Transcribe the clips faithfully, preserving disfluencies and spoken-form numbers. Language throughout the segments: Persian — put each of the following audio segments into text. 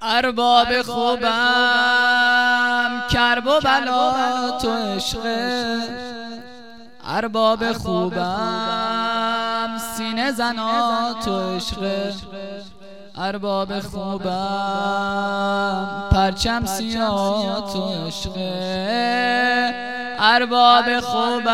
ارباب خوبم کرب و بلا تو عشقه، ارباب خوبم سینه زنا تو عشقه، ارباب خوبم پرچم سیاه تو عشقه، ارباب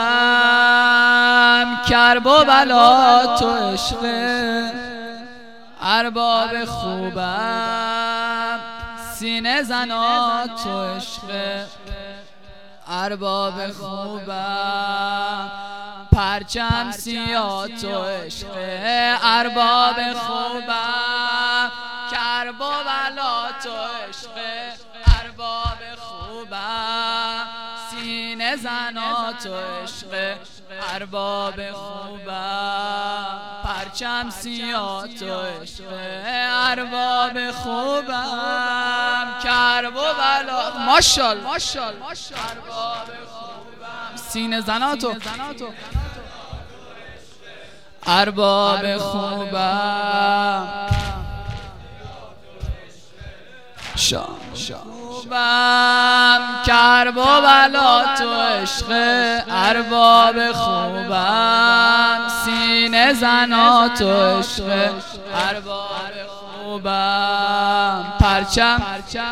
خوبم کرب و بلا تو عشقه، ارباب خوبم سینه زنا تو عشقه، ارباب خوبم پرچم سیاه تو عشقه، ارباب خوبم کرب و بلا تو عشقه، ارباب خوبم سینه زنا تو عشقه، ارباب خوبم پرچم سیاه تو عشقه، ارباب خوبم کرب و بلا ماشال ماشال ارباب خوبم سینه زنا تو ارباب خوبم شام خوبم کرب و بلا تو عشقه، ارباب خوبم سینه زنا تو عشقه، ارباب خوبم پرچم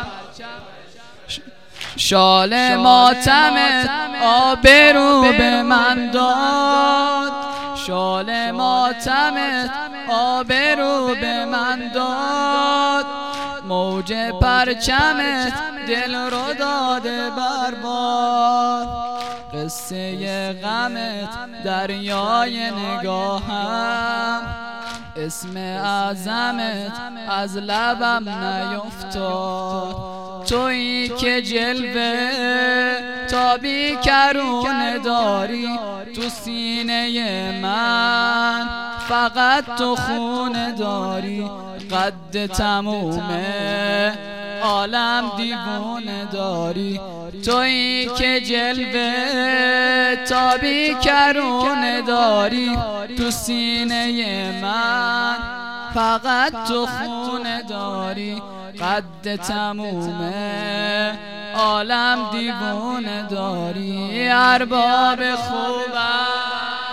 شال ماتمت آبرو به من داد، شال ماتمت آبرو به من داد، موج پرچمت دل رو داده برباد، قصه غمت دریای نگاهم، اسم اعظمت از لبم نیفتاد، تویی که جلوه تابی کرونه داری تو سینه من، فقط تو خونه داری قد تمومه عالم دیوونه داری، تویی که جلوه تابی کرونه داری تو سینه من، فقط تو خونه داری قد تمومه عالم دیوونه داری، ارباب خوبم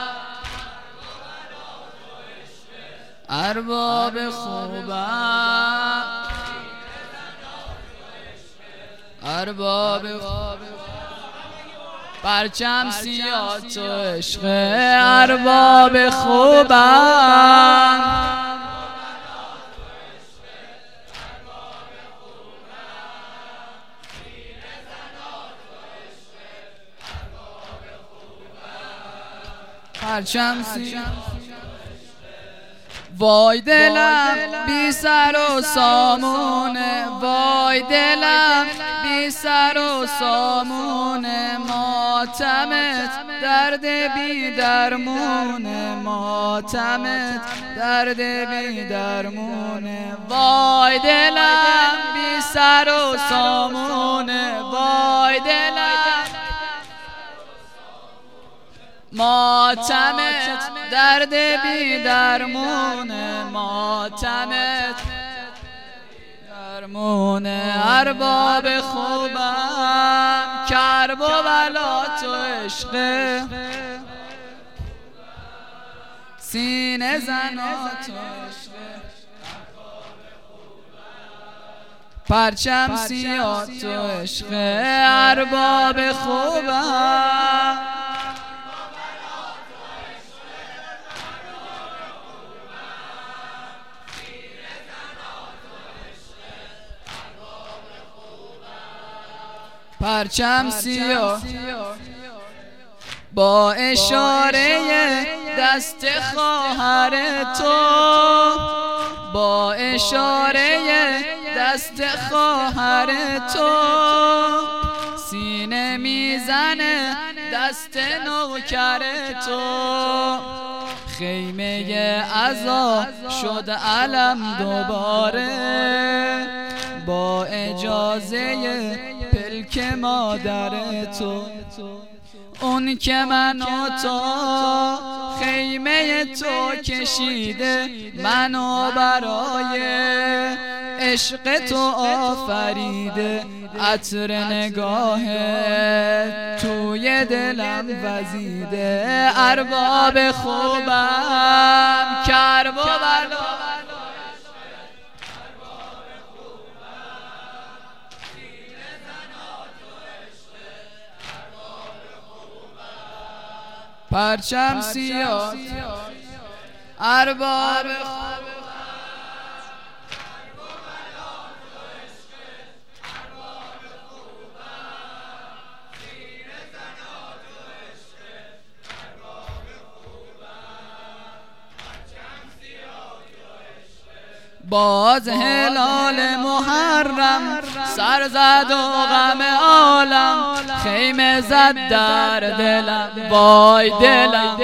ارباب خوبم ارباب پرچم سیاه تو عشقه، ارباب خوبم پرچم سیاه. وای دلم بی سر و سامونه، وای دلم بی سر و سامونه، ماتمت درد بی درمونه، ماتمت درد بی درمونه، وای دلم بی سر و سامونه، وای دلم ماتمت درد بی درمونه، ماتمت درمونه، ارباب خوبم کرب و بلا تو عشقه، سینه زنا تو عشقه، پرچم سیاه تو عشقه، ارباب خوبم پرچم سیاه. با اشاره دست خواهر تو، با اشاره دست خواهر تو، سینه میزنه دست نوکر تو، خیمه عزا شد علم دوباره، با اجازه پلک مادر تو، اون که منو تا خیمه تو کشیده، منو برای عشق تو آفریده، عطر نگاهت توی دلم وزیده. ارباب خوبم کرب و بلا، پرچم سیاه ارباب باز هلال محرم سر زد و غم عالم خیمه زد در دلم وای دلم.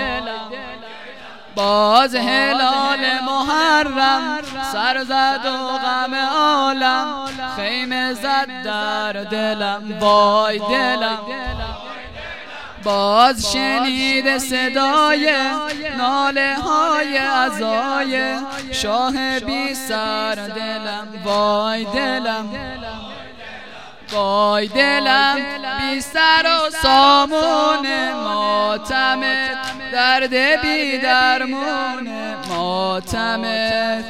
باز هلال محرم سر زد و غم عالم خیمه زد در دلم وای دلم. باز شنید صدای ناله های عزای شاه بی سر دلم وای دلم. وای دلم بی سر و سامون ماتمت، درد بی درمون ماتمت.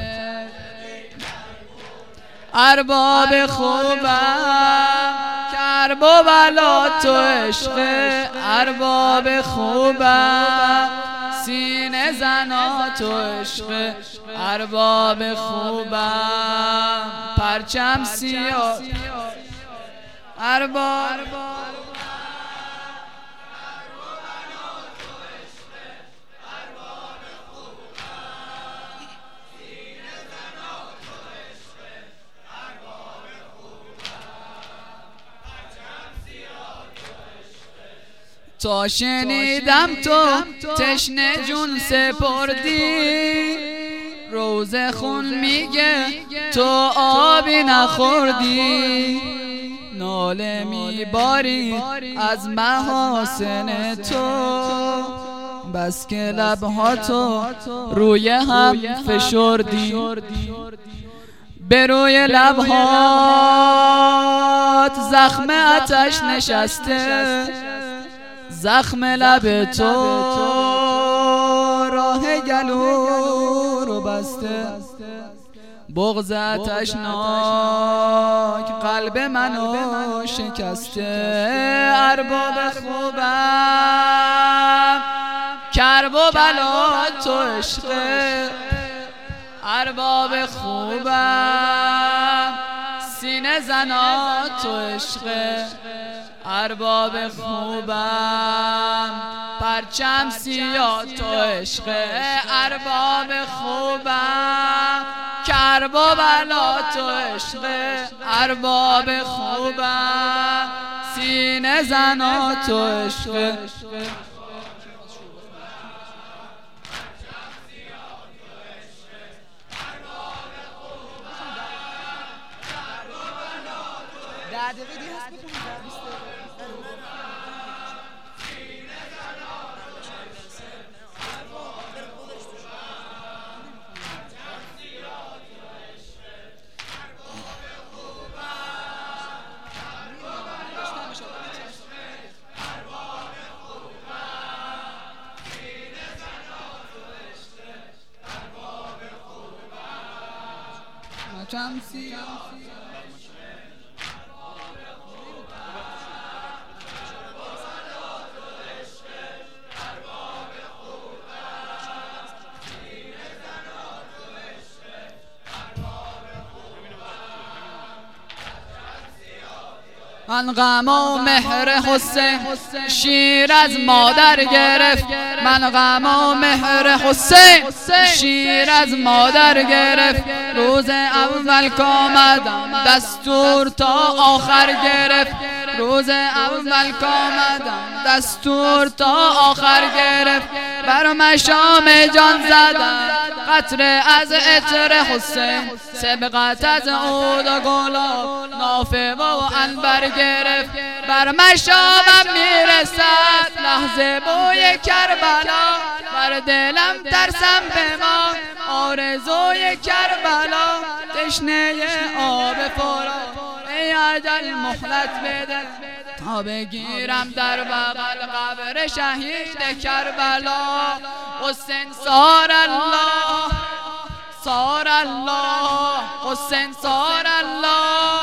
ارباب خوبم کرب و بلا تو عشق، ارباب خوبم سینه زنا تو عشق. ارباب خوبم پرچم سیاه ارباب تا شنیدم تو تشنه جون سپردی، روز خون میگه تو آبی نخوردی. ناله میباری از محاسن تو، بس که لبها تو روی هم فشردی. به روی لبهات زخم آتش نشسته، زخم لب تو راه گلو رو بسته. بغض آتشناک قلب منو شکسته. ارباب خوبم کرب و بلا تو عشق، ارباب خوبم سینه زنا تو عشق. ارباب خوبم پرچم سیاه تو عشق. ارباب خوبم کرب و بلا تو عشق. ارباب خوبم سینه زنا تو عشق. من غم و مهر حسین شیر از مادر گرفت. من غم و مهر حسین شیر از مادر گرفت. روز اول کامدم دستور تا آخر گرفت. روز اول کامدم دستور تا آخر گرفت. بر مشام جان زدم قطره از عطر حسین، سبقت از عود و گلاب نافه و عنبر گرفت بر مشامم میرسد لحظه بوی کربلا بر دلم ترسم به ما آرزوی کربلا تشنه آب فرات ای اجل مهلت بده تا بگیرم در بغل قبر شهید کربلا حسین سار الله سار الله حسین سار الله